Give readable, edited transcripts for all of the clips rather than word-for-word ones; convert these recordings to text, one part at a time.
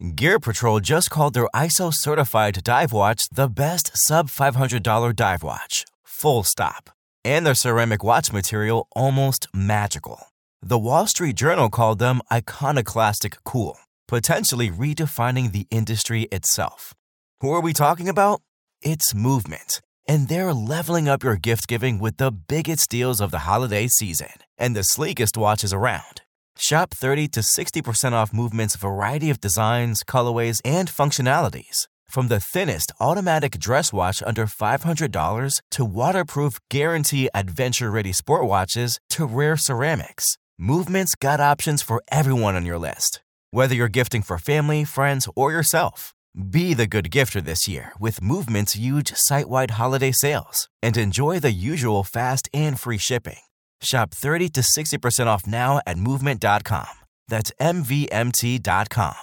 Gear Patrol just called their ISO-certified dive watch the best sub-$500 dive watch. Full stop. And their ceramic watch material almost magical. The Wall Street Journal called them iconoclastic cool, potentially redefining the industry itself. Who are we talking about? It's Movement. And they're leveling up your gift giving with the biggest deals of the holiday season and the sleekest watches around. Shop 30 to 60% off Movement's variety of designs, colorways, and functionalities. From the thinnest automatic dress watch under $500 to waterproof guarantee adventure-ready sport watches to rare ceramics, Movement's got options for everyone on your list. Whether you're gifting for family, friends, or yourself, be the good gifter this year with Movement's huge site-wide holiday sales and enjoy the usual fast and free shipping. Shop 30 to 60% off now at movement.com. That's MVMT.com.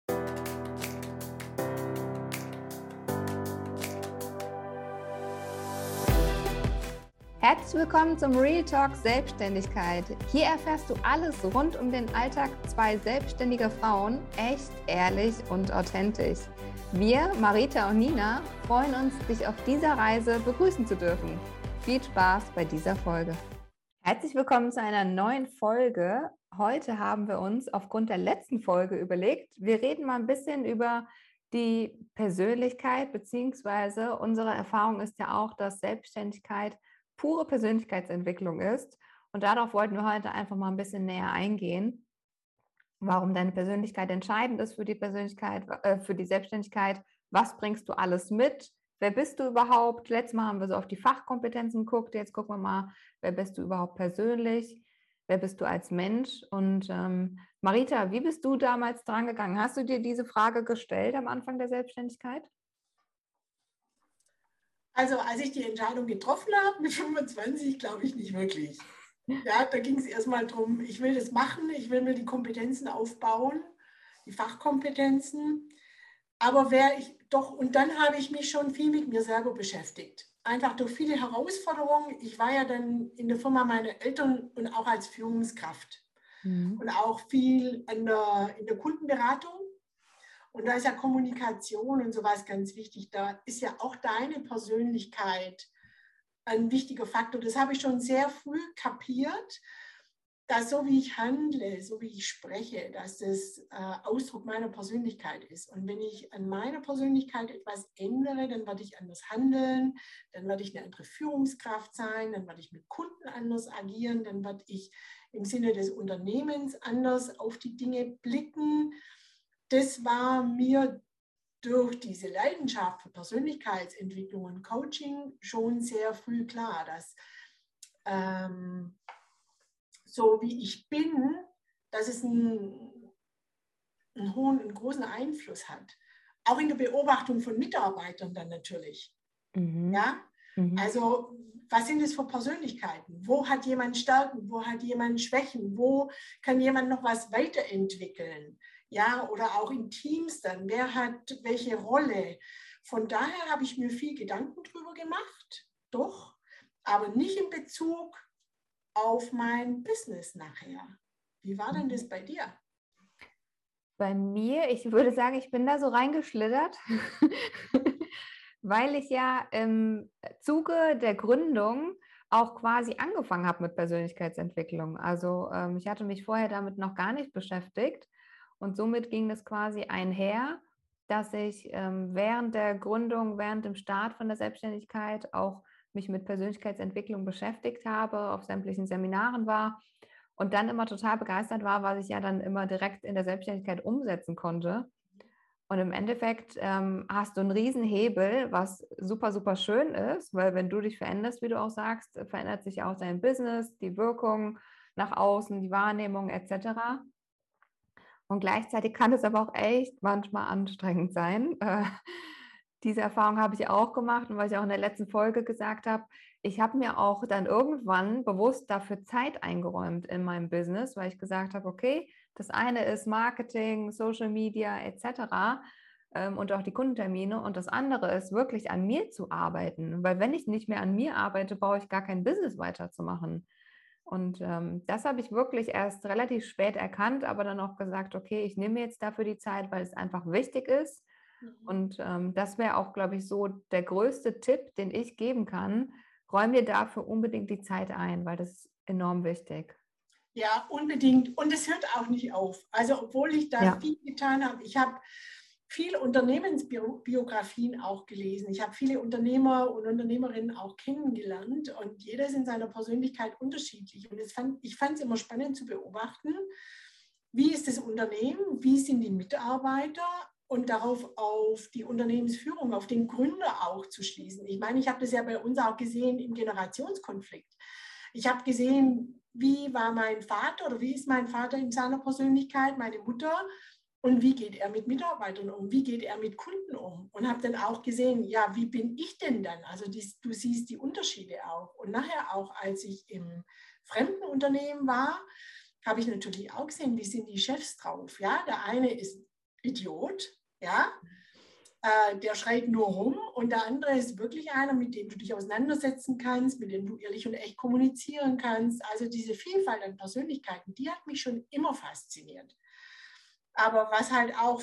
Herzlich willkommen zum Real Talk Selbstständigkeit. Hier erfährst du alles rund um den Alltag zwei selbstständiger Frauen, echt, ehrlich und authentisch. Wir, Marita und Nina, freuen uns, dich auf dieser Reise begrüßen zu dürfen. Viel Spaß bei dieser Folge. Herzlich willkommen zu einer neuen Folge. Heute haben wir uns aufgrund der letzten Folge überlegt, wir reden mal ein bisschen über die Persönlichkeit, beziehungsweise unsere Erfahrung ist ja auch, dass Selbstständigkeit pure Persönlichkeitsentwicklung ist. Und darauf wollten wir heute einfach mal ein bisschen näher eingehen, warum deine Persönlichkeit entscheidend ist für die Persönlichkeit, für die Selbstständigkeit. Was bringst du alles mit? Wer bist du überhaupt? Letztes Mal haben wir so auf die Fachkompetenzen geguckt. Jetzt gucken wir mal, wer bist du überhaupt persönlich? Wer bist du als Mensch? Und Marita, wie bist du damals dran gegangen? Hast du dir diese Frage gestellt am Anfang der Selbstständigkeit? Also als ich die Entscheidung getroffen habe, mit 25, glaube ich nicht wirklich. Ja, da ging es erstmal darum, ich will das machen, ich will mir die Kompetenzen aufbauen, die Fachkompetenzen. Aber und dann habe ich mich schon viel mit mir selber beschäftigt. Einfach durch viele Herausforderungen. Ich war ja dann in der Firma meiner Eltern und auch als Führungskraft. Und auch viel in der Kundenberatung. Und da ist ja Kommunikation und sowas ganz wichtig. Da ist ja auch deine Persönlichkeit ein wichtiger Faktor. Das habe ich schon sehr früh kapiert, dass so wie ich handle, so wie ich spreche, dass das Ausdruck meiner Persönlichkeit ist. Und wenn ich an meiner Persönlichkeit etwas ändere, dann werde ich anders handeln, dann werde ich eine andere Führungskraft sein, dann werde ich mit Kunden anders agieren, dann werde ich im Sinne des Unternehmens anders auf die Dinge blicken. Das war mir durch diese Leidenschaft für Persönlichkeitsentwicklung und Coaching schon sehr früh klar, dass so wie ich bin, dass es einen großen Einfluss hat. Auch in der Beobachtung von Mitarbeitern dann natürlich. Ja? Also was sind es für Persönlichkeiten? Wo hat jemand Stärken? Wo hat jemand Schwächen? Wo kann jemand noch was weiterentwickeln? Ja, oder auch in Teams dann. Wer hat welche Rolle? Von daher habe ich mir viel Gedanken drüber gemacht, doch, aber nicht in Bezug auf mein Business nachher. Wie war denn das bei dir? Bei mir, ich würde sagen, ich bin da so reingeschlittert, weil ich ja im Zuge der Gründung auch quasi angefangen habe mit Persönlichkeitsentwicklung. Also ich hatte mich vorher damit noch gar nicht beschäftigt und somit ging das quasi einher, dass ich während der Gründung, während dem Start von der Selbstständigkeit auch mich mit Persönlichkeitsentwicklung beschäftigt habe, auf sämtlichen Seminaren war und dann immer total begeistert war, was ich ja dann immer direkt in der Selbstständigkeit umsetzen konnte. Und im Endeffekt hast du einen riesen Hebel, was super, super schön ist, weil wenn du dich veränderst, wie du auch sagst, verändert sich auch dein Business, die Wirkung nach außen, die Wahrnehmung etc. Und gleichzeitig kann es aber auch echt manchmal anstrengend sein. Diese Erfahrung habe ich auch gemacht und was ich auch in der letzten Folge gesagt habe, ich habe mir auch dann irgendwann bewusst dafür Zeit eingeräumt in meinem Business, weil ich gesagt habe, okay, das eine ist Marketing, Social Media etc. Und auch die Kundentermine und das andere ist wirklich an mir zu arbeiten, weil wenn ich nicht mehr an mir arbeite, brauche ich gar kein Business weiterzumachen. Und das habe ich wirklich erst relativ spät erkannt, aber dann auch gesagt, okay, ich nehme jetzt dafür die Zeit, weil es einfach wichtig ist. Und das wäre auch, glaube ich, so der größte Tipp, den ich geben kann. Räum dir dafür unbedingt die Zeit ein, weil das ist enorm wichtig. Ja, unbedingt. Und es hört auch nicht auf. Also obwohl ich da Ja. viel getan habe, ich habe viele Unternehmensbiografien auch gelesen. Ich habe viele Unternehmer und Unternehmerinnen auch kennengelernt und jeder ist in seiner Persönlichkeit unterschiedlich. Und ich fand es immer spannend zu beobachten, wie ist das Unternehmen, wie sind die Mitarbeiter und darauf auf die Unternehmensführung, auf den Gründer auch zu schließen. Ich meine, ich habe das ja bei uns auch gesehen im Generationskonflikt. Ich habe gesehen, wie war mein Vater oder wie ist mein Vater in seiner Persönlichkeit, meine Mutter und wie geht er mit Mitarbeitern um, wie geht er mit Kunden um und habe dann auch gesehen, ja, wie bin ich denn dann? Also du siehst die Unterschiede auch. Und nachher auch, als ich im fremden Unternehmen war, habe ich natürlich auch gesehen, wie sind die Chefs drauf. Ja, der eine ist Idiot, ja, der schreit nur rum und der andere ist wirklich einer, mit dem du dich auseinandersetzen kannst, mit dem du ehrlich und echt kommunizieren kannst. Also diese Vielfalt an Persönlichkeiten, die hat mich schon immer fasziniert. Aber was halt auch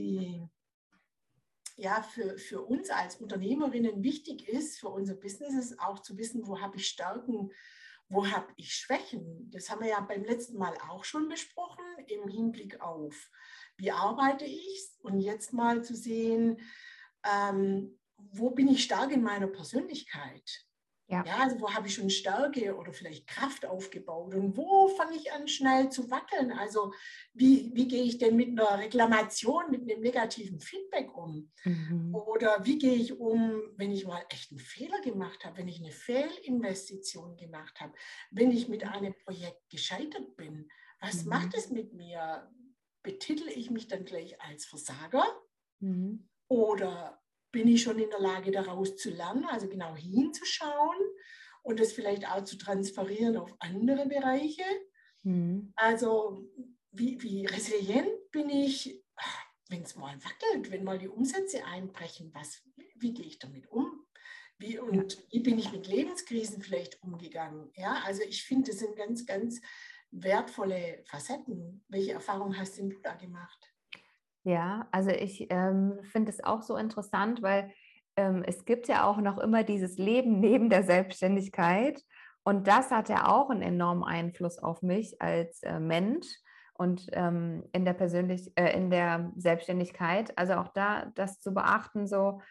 für uns als Unternehmerinnen wichtig ist, für unser Business, ist auch zu wissen, wo habe ich Stärken, wo habe ich Schwächen. Das haben wir ja beim letzten Mal auch schon besprochen, im Hinblick auf, wie arbeite ich und jetzt mal zu sehen, wo bin ich stark in meiner Persönlichkeit. Ja. Ja, also wo habe ich schon Stärke oder vielleicht Kraft aufgebaut und wo fange ich an, schnell zu wackeln? Also wie gehe ich denn mit einer Reklamation, mit einem negativen Feedback um? Oder wie gehe ich um, wenn ich mal echt einen Fehler gemacht habe, wenn ich eine Fehlinvestition gemacht habe, wenn ich mit einem Projekt gescheitert bin? Was macht es mit mir? Betitel ich mich dann gleich als Versager? Oder bin ich schon in der Lage, daraus zu lernen, also genau hinzuschauen und das vielleicht auch zu transferieren auf andere Bereiche? Also wie resilient bin ich, wenn es mal wackelt, wenn mal die Umsätze einbrechen, wie gehe ich damit um? Wie bin ich mit Lebenskrisen vielleicht umgegangen? Ja, also ich finde, das sind ganz, ganz wertvolle Facetten. Welche Erfahrung hast denn du da gemacht? Ja, also ich finde es auch so interessant, weil es gibt ja auch noch immer dieses Leben neben der Selbstständigkeit und das hat ja auch einen enormen Einfluss auf mich als Mensch und in der Selbstständigkeit. Also auch da das zu beachten, so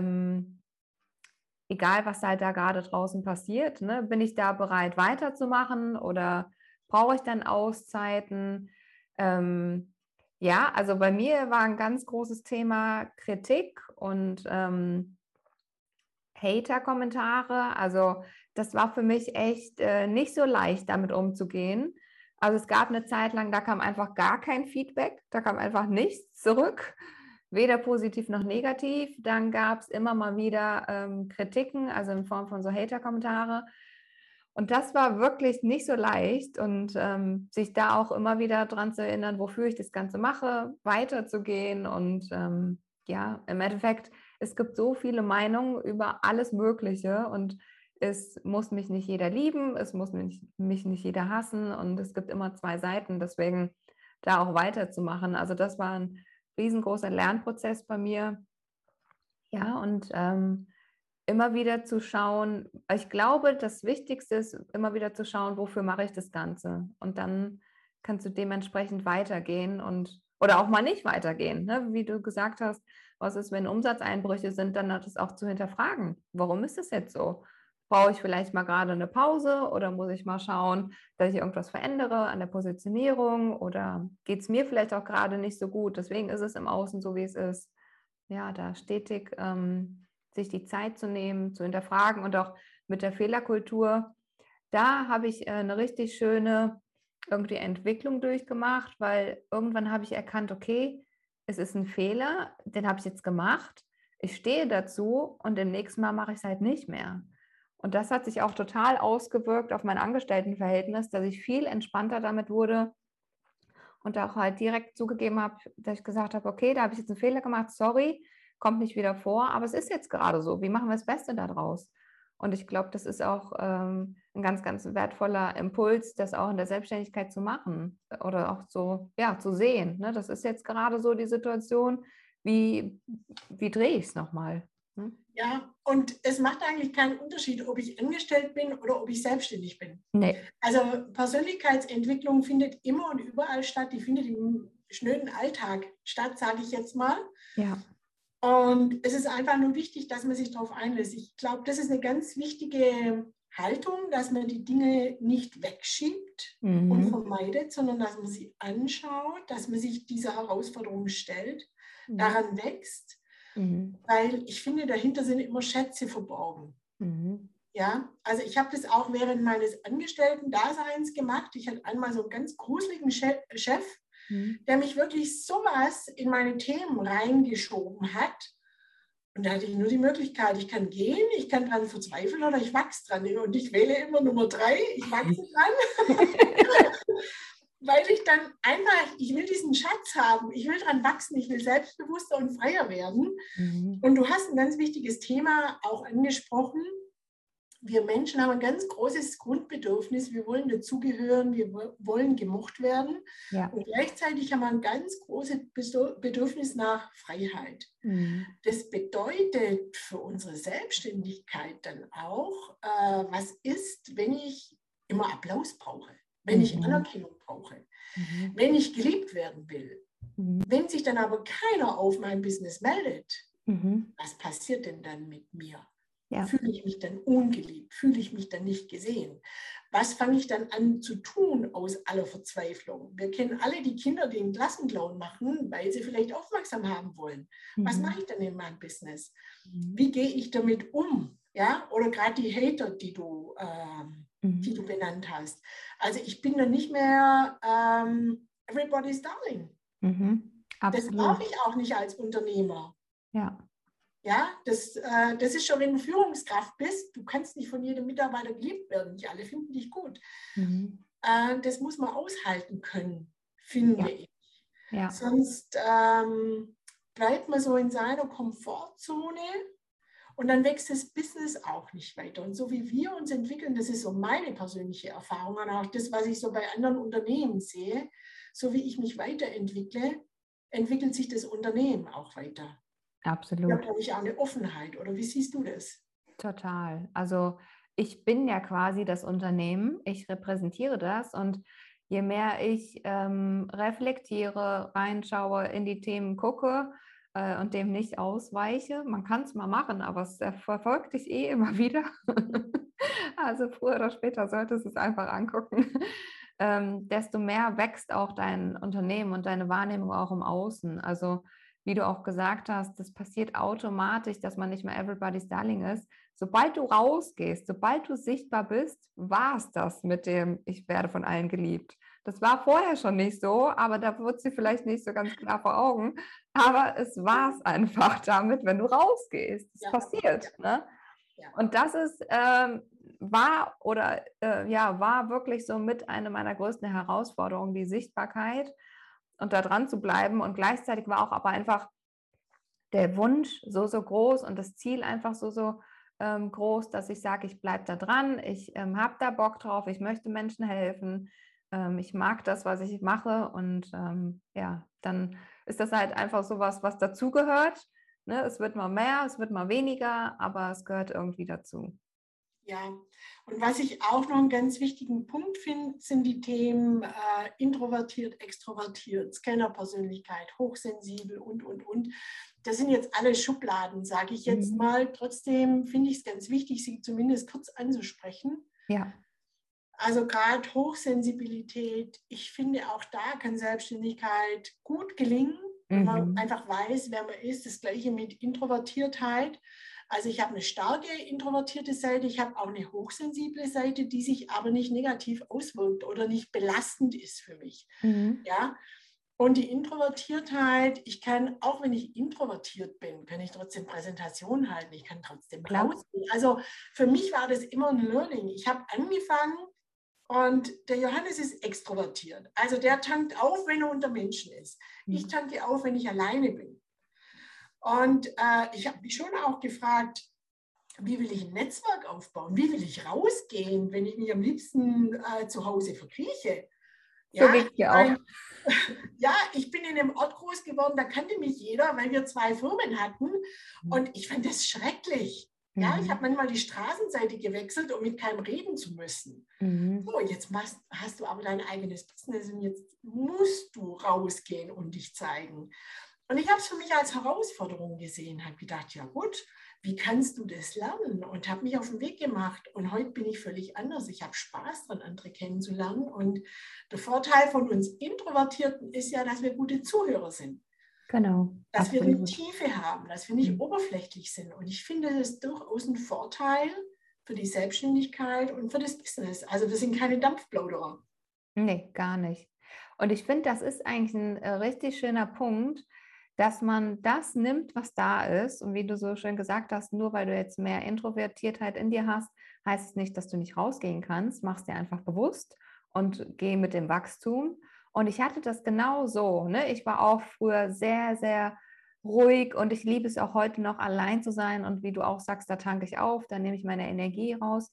egal was halt da gerade draußen passiert, ne, bin ich da bereit weiterzumachen oder brauche ich dann Auszeiten? Ja, also bei mir war ein ganz großes Thema Kritik und Hater-Kommentare. Also das war für mich echt nicht so leicht, damit umzugehen. Also es gab eine Zeit lang, da kam einfach gar kein Feedback, da kam einfach nichts zurück, weder positiv noch negativ. Dann gab es immer mal wieder Kritiken, also in Form von so Hater-Kommentare. Und das war wirklich nicht so leicht und sich da auch immer wieder dran zu erinnern, wofür ich das Ganze mache, weiterzugehen. Und ja, im Endeffekt, es gibt so viele Meinungen über alles Mögliche und es muss mich nicht jeder lieben, es muss mich nicht jeder hassen und es gibt immer zwei Seiten, deswegen da auch weiterzumachen. Also das war ein riesengroßer Lernprozess bei mir. Ja, und immer wieder zu schauen, ich glaube, das Wichtigste ist, immer wieder zu schauen, wofür mache ich das Ganze? Und dann kannst du dementsprechend weitergehen oder auch mal nicht weitergehen. Ne? Wie du gesagt hast, was ist, wenn Umsatzeinbrüche sind, dann das auch zu hinterfragen. Warum ist das jetzt so? Brauche ich vielleicht mal gerade eine Pause oder muss ich mal schauen, dass ich irgendwas verändere an der Positionierung oder geht es mir vielleicht auch gerade nicht so gut? Deswegen ist es im Außen so, wie es ist. Ja, da stetig sich die Zeit zu nehmen, zu hinterfragen und auch mit der Fehlerkultur. Da habe ich eine richtig schöne irgendwie Entwicklung durchgemacht, weil irgendwann habe ich erkannt, okay, es ist ein Fehler, den habe ich jetzt gemacht. Ich stehe dazu und im nächsten Mal mache ich es halt nicht mehr. Und das hat sich auch total ausgewirkt auf mein Angestelltenverhältnis, dass ich viel entspannter damit wurde und auch halt direkt zugegeben habe, dass ich gesagt habe, okay, da habe ich jetzt einen Fehler gemacht, sorry, kommt nicht wieder vor, aber es ist jetzt gerade so, wie machen wir das Beste daraus? Und ich glaube, das ist auch ein ganz, ganz wertvoller Impuls, das auch in der Selbstständigkeit zu machen oder auch so, ja, zu sehen. Ne? Das ist jetzt gerade so die Situation, wie drehe ich es nochmal? Hm? Ja, und es macht eigentlich keinen Unterschied, ob ich angestellt bin oder ob ich selbstständig bin. Nee. Also Persönlichkeitsentwicklung findet immer und überall statt. Die findet im schnöden Alltag statt, sage ich jetzt mal. Ja. Und es ist einfach nur wichtig, dass man sich darauf einlässt. Ich glaube, das ist eine ganz wichtige Haltung, dass man die Dinge nicht wegschiebt und vermeidet, sondern dass man sie anschaut, dass man sich dieser Herausforderung stellt, daran wächst. Weil ich finde, dahinter sind immer Schätze verborgen. Ja, also ich habe das auch während meines Angestellten-Daseins gemacht. Ich hatte einmal so einen ganz gruseligen Chef, der mich wirklich sowas in meine Themen reingeschoben hat. Und da hatte ich nur die Möglichkeit, ich kann gehen, ich kann dran verzweifeln oder ich wachse dran. Und ich wähle immer Nummer 3, ich wachse dran. Weil ich dann einfach, ich will diesen Schatz haben, ich will dran wachsen, ich will selbstbewusster und freier werden. Und du hast ein ganz wichtiges Thema auch angesprochen. Wir Menschen haben ein ganz großes Grundbedürfnis, wir wollen dazugehören, wir wollen gemocht werden. Ja. Und gleichzeitig haben wir ein ganz großes Bedürfnis nach Freiheit. Das bedeutet für unsere Selbstständigkeit dann auch, was ist, wenn ich immer Applaus brauche, wenn ich Anerkennung brauche, wenn ich geliebt werden will. Wenn sich dann aber keiner auf mein Business meldet, was passiert denn dann mit mir? Ja. Fühle ich mich dann ungeliebt? Fühle ich mich dann nicht gesehen? Was fange ich dann an zu tun aus aller Verzweiflung? Wir kennen alle die Kinder, die einen Klassenclown machen, weil sie vielleicht aufmerksam haben wollen. Was mache ich dann in meinem Business? Wie gehe ich damit um? Ja? Oder gerade die Hater, die du benannt hast. Also ich bin dann nicht mehr everybody's darling. Das brauche ich auch nicht als Unternehmer. Ja. Ja, das ist schon, wenn du Führungskraft bist, du kannst nicht von jedem Mitarbeiter geliebt werden. Nicht alle finden dich gut. Das muss man aushalten können, finde ich. Ja. Sonst bleibt man so in seiner Komfortzone und dann wächst das Business auch nicht weiter. Und so wie wir uns entwickeln, das ist so meine persönliche Erfahrung und auch das, was ich so bei anderen Unternehmen sehe, so wie ich mich weiterentwickle, entwickelt sich das Unternehmen auch weiter. Absolut. Da brauche ich auch eine Offenheit, oder wie siehst du das? Total. Also ich bin ja quasi das Unternehmen, ich repräsentiere das und je mehr ich reflektiere, reinschaue, in die Themen gucke und dem nicht ausweiche, man kann es mal machen, aber es verfolgt dich immer wieder. Also früher oder später solltest du es einfach angucken. Desto mehr wächst auch dein Unternehmen und deine Wahrnehmung auch im Außen. Also wie du auch gesagt hast, das passiert automatisch, dass man nicht mehr everybody's darling ist. Sobald du rausgehst, sobald du sichtbar bist, war es das mit dem, ich werde von allen geliebt. Das war vorher schon nicht so, aber da wird sie vielleicht nicht so ganz klar vor Augen. Aber es war es einfach damit, wenn du rausgehst. Das passiert. Ne? Ja. Und das ist, war wirklich so mit einer meiner größten Herausforderungen, die Sichtbarkeit und da dran zu bleiben. Und gleichzeitig war auch aber einfach der Wunsch so groß und das Ziel einfach so groß, dass ich sage, ich bleibe da dran, ich habe da Bock drauf, ich möchte Menschen helfen, ich mag das, was ich mache und dann ist das halt einfach sowas, was dazugehört. Ne? Es wird mal mehr, es wird mal weniger, aber es gehört irgendwie dazu. Ja, und was ich auch noch einen ganz wichtigen Punkt finde, sind die Themen introvertiert, extrovertiert, Scanner-Persönlichkeit, hochsensibel und. Das sind jetzt alle Schubladen, sage ich jetzt mal. Trotzdem finde ich es ganz wichtig, sie zumindest kurz anzusprechen. Ja. Also gerade Hochsensibilität, ich finde auch da kann Selbstständigkeit gut gelingen, wenn man einfach weiß, wer man ist. Das Gleiche mit Introvertiertheit. Also ich habe eine starke introvertierte Seite, ich habe auch eine hochsensible Seite, die sich aber nicht negativ auswirkt oder nicht belastend ist für mich. Ja? Und die Introvertiertheit, ich kann, auch wenn ich introvertiert bin, kann ich trotzdem Präsentationen halten, ich kann trotzdem rausgehen. Also für mich war das immer ein Learning. Ich habe angefangen und der Johannes ist extrovertiert. Also der tankt auf, wenn er unter Menschen ist. Ich tanke auf, wenn ich alleine bin. Und ich habe mich schon auch gefragt, wie will ich ein Netzwerk aufbauen? Wie will ich rausgehen, wenn ich mich am liebsten zu Hause verkrieche? So Ja, geht's ich mir auch. meine, ja, ich bin in einem Ort groß geworden, da kannte mich jeder, weil wir 2 Firmen hatten. Und ich fand das schrecklich. Ja, ich habe manchmal die Straßenseite gewechselt, um mit keinem reden zu müssen. So, jetzt hast du aber dein eigenes Business und jetzt musst du rausgehen und dich zeigen. Und ich habe es für mich als Herausforderung gesehen, habe gedacht, ja gut, wie kannst du das lernen? Und habe mich auf den Weg gemacht. Und heute bin ich völlig anders. Ich habe Spaß daran, andere kennenzulernen. Und der Vorteil von uns Introvertierten ist ja, dass wir gute Zuhörer sind. Genau, Dass wir eine absolut. Tiefe haben, dass wir nicht oberflächlich sind. Und ich finde das durchaus ein Vorteil für die Selbstständigkeit und für das Business. Also wir sind keine Dampfplauderer. Nee, gar nicht. Und ich finde, das ist eigentlich ein richtig schöner Punkt, dass man das nimmt, was da ist. Und wie du so schön gesagt hast, nur weil du jetzt mehr Introvertiertheit in dir hast, heißt es nicht, dass du nicht rausgehen kannst. Mach es dir einfach bewusst und geh mit dem Wachstum. Und ich hatte das genau so. Ne? Ich war auch früher sehr, sehr ruhig und ich liebe es auch heute noch, allein zu sein. Und wie du auch sagst, da tanke ich auf, da nehme ich meine Energie raus.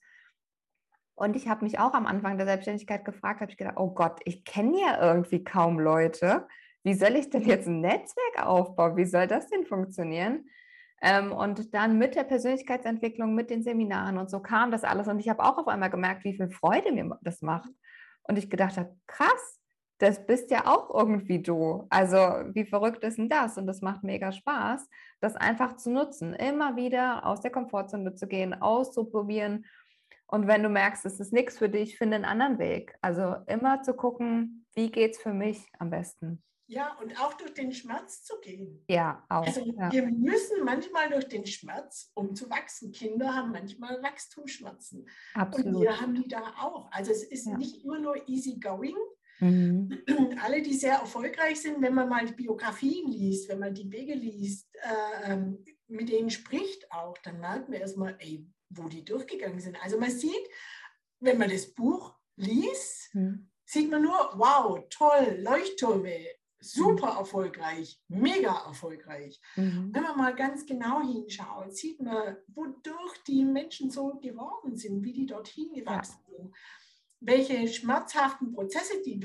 Und ich habe mich auch am Anfang der Selbstständigkeit gefragt, habe ich gedacht, oh Gott, ich kenne ja irgendwie kaum Leute. Wie soll ich denn jetzt ein Netzwerk aufbauen? Wie soll das denn funktionieren? Und dann mit der Persönlichkeitsentwicklung, mit den Seminaren und so kam das alles. Und ich habe auch auf einmal gemerkt, wie viel Freude mir das macht. Und ich gedacht habe, krass, das bist ja auch irgendwie du. Also wie verrückt ist denn das? Und das macht mega Spaß, das einfach zu nutzen, immer wieder aus der Komfortzone zu gehen, auszuprobieren. Und wenn du merkst, es ist nichts für dich, finde einen anderen Weg. Also immer zu gucken, wie geht es für mich am besten. Ja, und auch durch den Schmerz zu gehen. Ja, auch. Also Ja, wir müssen manchmal durch den Schmerz, um zu wachsen. Kinder haben manchmal Wachstumsschmerzen. Und absolut. wir haben die da auch. Also es ist Ja. nicht immer nur easy going. Mhm. Alle, die sehr erfolgreich sind, wenn man mal die Biografien liest, wenn man die Wege liest, mit denen spricht auch, dann merkt man erstmal, ey, wo die durchgegangen sind. Also man sieht, wenn man das Buch liest, sieht man nur, wow, toll, Leuchttürme, super erfolgreich, mega erfolgreich. Wenn man mal ganz genau hinschaut, sieht man, wodurch die Menschen so geworden sind, wie die dorthin gewachsen sind, welche schmerzhaften Prozesse die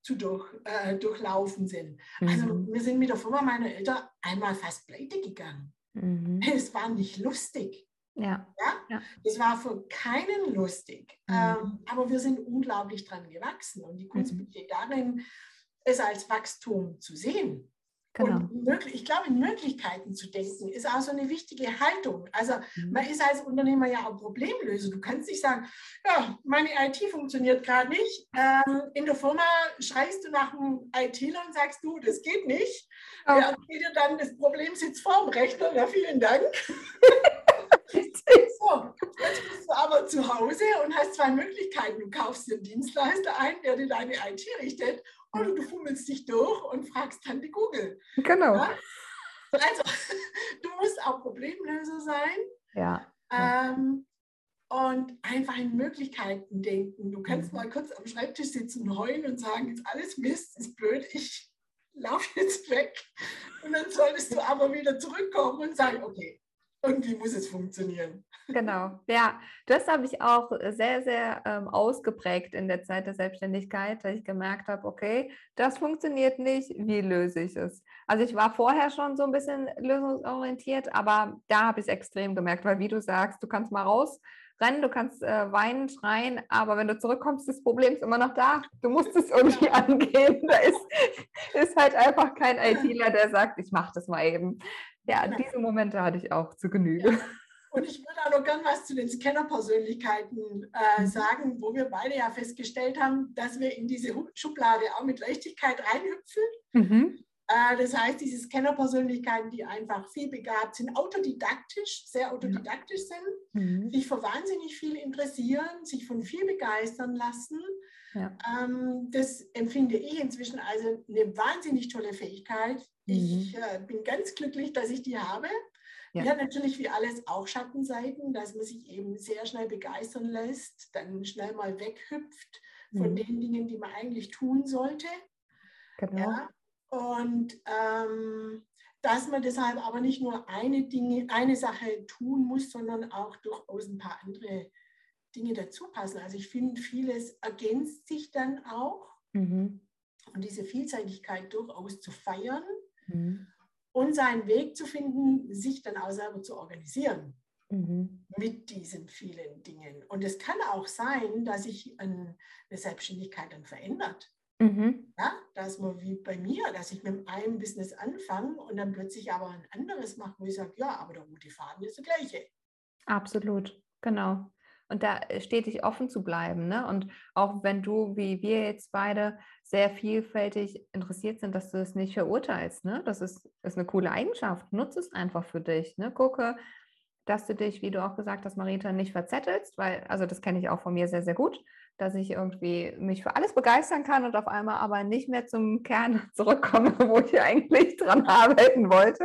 durchlaufen sind. Also wir sind mit der Firma meiner Eltern einmal fast pleite gegangen. Es war nicht lustig. Ja. Es war für keinen lustig. Aber wir sind unglaublich dran gewachsen. Und die Kunst besteht darin, es als Wachstum zu sehen. Genau. Und ich glaube, in Möglichkeiten zu denken, ist auch so eine wichtige Haltung. Also man ist als Unternehmer ja auch Problemlöser. Du kannst nicht sagen, ja, meine IT funktioniert gerade nicht. In der Firma schreist du nach einem ITler und sagst, du, das geht nicht. Der erzählt dir dann, das Problem sitzt vor dem Rechner. Ja, vielen Dank. So, jetzt bist du aber zu Hause und hast 2 Möglichkeiten. Du kaufst dir einen Dienstleister ein, der dir deine IT richtet, oder du fummelst dich durch und fragst Tante Google. Genau. Ja? Also, du musst auch Problemlöser sein. Ja. Und einfach in Möglichkeiten denken. Du kannst mal kurz am Schreibtisch sitzen, heulen und sagen, jetzt alles Mist, ist blöd, ich laufe jetzt weg. Und dann solltest du aber wieder zurückkommen und sagen, okay, irgendwie muss es funktionieren. Genau, ja, das habe ich auch sehr, sehr ausgeprägt in der Zeit der Selbstständigkeit, dass ich gemerkt habe, okay, das funktioniert nicht, wie löse ich es? Also ich war vorher schon so ein bisschen lösungsorientiert, aber da habe ich es extrem gemerkt, weil wie du sagst, du kannst mal rausrennen, du kannst weinen, schreien, aber wenn du zurückkommst, das Problem ist immer noch da, du musst es irgendwie angehen, da ist halt einfach kein ITler, der sagt, ich mache das mal eben. Ja, diese Momente hatte ich auch zu Genüge. Ja. Und ich würde auch noch gern was zu den Scanner-Persönlichkeiten sagen, wo wir beide ja festgestellt haben, dass wir in diese Schublade auch mit Leichtigkeit reinhüpfen. Das heißt, diese Scanner-Persönlichkeiten, die einfach viel begabt sind, sehr autodidaktisch sind, sich für wahnsinnig viel interessieren, sich von viel begeistern lassen. Ja. Das empfinde ich inzwischen als eine wahnsinnig tolle Fähigkeit. Ich bin ganz glücklich, dass ich die habe. Ja. Die hat natürlich wie alles auch Schattenseiten, dass man sich eben sehr schnell begeistern lässt, dann schnell mal weghüpft von den Dingen, die man eigentlich tun sollte. Genau. Ja. Und dass man deshalb aber nicht nur eine Sache tun muss, sondern auch durchaus ein paar andere Dinge dazu passen. Also ich finde, vieles ergänzt sich dann auch. Und diese Vielseitigkeit durchaus zu feiern und seinen Weg zu finden, sich dann auch selber zu organisieren mit diesen vielen Dingen. Und es kann auch sein, dass sich eine Selbstständigkeit dann verändert. Ja, dass man wie bei mir, dass ich mit einem Business anfange und dann plötzlich aber ein anderes mache, wo ich sage, ja, aber der rote Faden ist der gleiche. Absolut, genau. Und da stetig offen zu bleiben, ne? Und auch wenn du, wie wir jetzt beide, sehr vielfältig interessiert sind, dass du es nicht verurteilst, ne? Das ist eine coole Eigenschaft. Nutze es einfach für dich, ne? Gucke, dass du dich, wie du auch gesagt hast, Marita, nicht verzettelst, weil, also das kenne ich auch von mir sehr, sehr gut, dass ich irgendwie mich für alles begeistern kann und auf einmal aber nicht mehr zum Kern zurückkomme, wo ich eigentlich dran arbeiten wollte.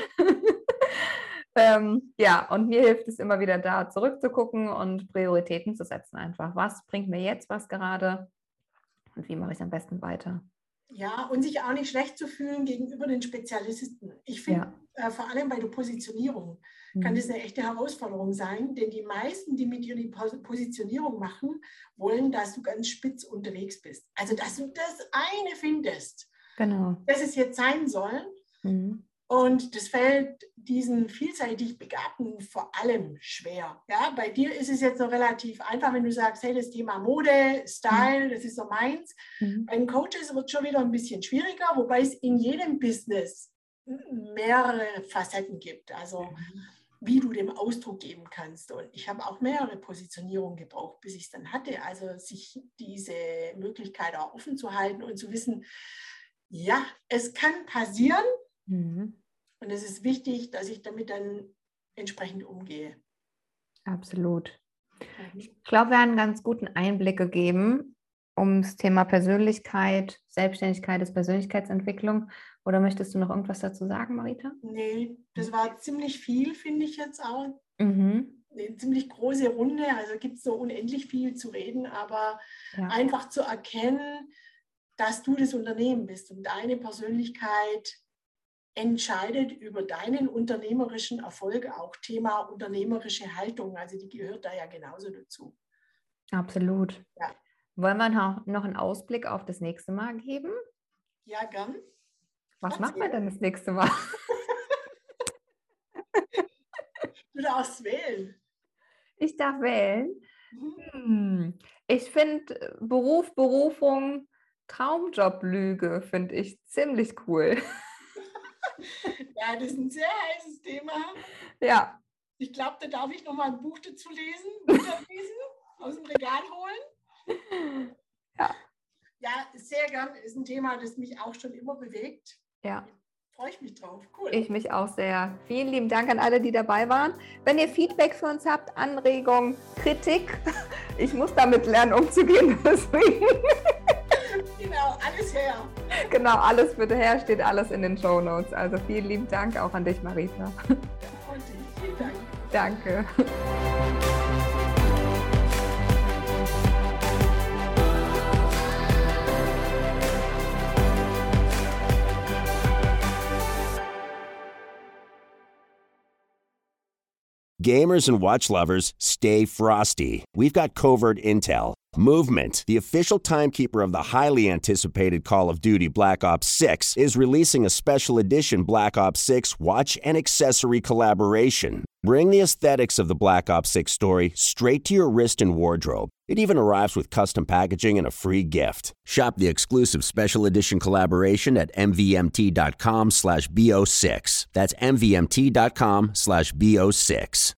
Ja, und mir hilft es immer wieder da zurückzugucken und Prioritäten zu setzen einfach. Was bringt mir jetzt was gerade und wie mache ich am besten weiter? Ja, und sich auch nicht schlecht zu fühlen gegenüber den Spezialisten. Ich finde, vor allem bei der Positionierung kann das eine echte Herausforderung sein, denn die meisten, die mit dir die Positionierung machen, wollen, dass du ganz spitz unterwegs bist. Also, dass du das eine findest, das es jetzt sein soll. Und das fällt diesen vielseitig Begabten vor allem schwer. Ja, bei dir ist es jetzt noch relativ einfach, wenn du sagst, hey, das Thema Mode, Style, das ist so meins. Bei den Coaches wird es schon wieder ein bisschen schwieriger, wobei es in jedem Business mehrere Facetten gibt. Also wie du dem Ausdruck geben kannst. Und ich habe auch mehrere Positionierungen gebraucht, bis ich es dann hatte. Also sich diese Möglichkeit auch offen zu halten und zu wissen, ja, es kann passieren. Und es ist wichtig, dass ich damit dann entsprechend umgehe. Absolut. Ich glaube, wir haben einen ganz guten Einblick gegeben ums Thema Persönlichkeit, Selbstständigkeit, ist Persönlichkeitsentwicklung. Oder möchtest du noch irgendwas dazu sagen, Marita? Nee, das war ziemlich viel, finde ich jetzt auch. Eine ziemlich große Runde, also gibt es so unendlich viel zu reden, aber einfach zu erkennen, dass du das Unternehmen bist und deine Persönlichkeit entscheidet über deinen unternehmerischen Erfolg, auch Thema unternehmerische Haltung, also die gehört da ja genauso dazu. Absolut. Ja. Wollen wir noch einen Ausblick auf das nächste Mal geben? Ja, gern. Was machen wir denn das nächste Mal? Du darfst wählen. Ich darf wählen? Ich finde Berufung, Traumjob-Lüge finde ich ziemlich cool. Ja, das ist ein sehr heißes Thema. Ja. Ich glaube, da darf ich noch mal ein Buch dazu lesen, aus dem Regal holen. Ja. Ja, sehr gern. Ist ein Thema, das mich auch schon immer bewegt. Ja. Freue ich mich drauf. Cool. Ich mich auch sehr. Vielen lieben Dank an alle, die dabei waren. Wenn ihr Feedback für uns habt, Anregungen, Kritik, ich muss damit lernen, umzugehen. Deswegen. Genau, alles her. Genau, alles bitte her, steht alles in den Shownotes. Also vielen lieben Dank auch an dich, Marita. Und vielen Dank. Danke. Gamers and watch lovers, stay frosty. We've got covert intel. Movement, the official timekeeper of the highly anticipated Call of Duty Black Ops 6, is releasing a special edition Black Ops 6 watch and accessory collaboration. Bring the aesthetics of the Black Ops 6 story straight to your wrist and wardrobe. It even arrives with custom packaging and a free gift. Shop the exclusive special edition collaboration at mvmt.com/bo6. That's mvmt.com/bo6.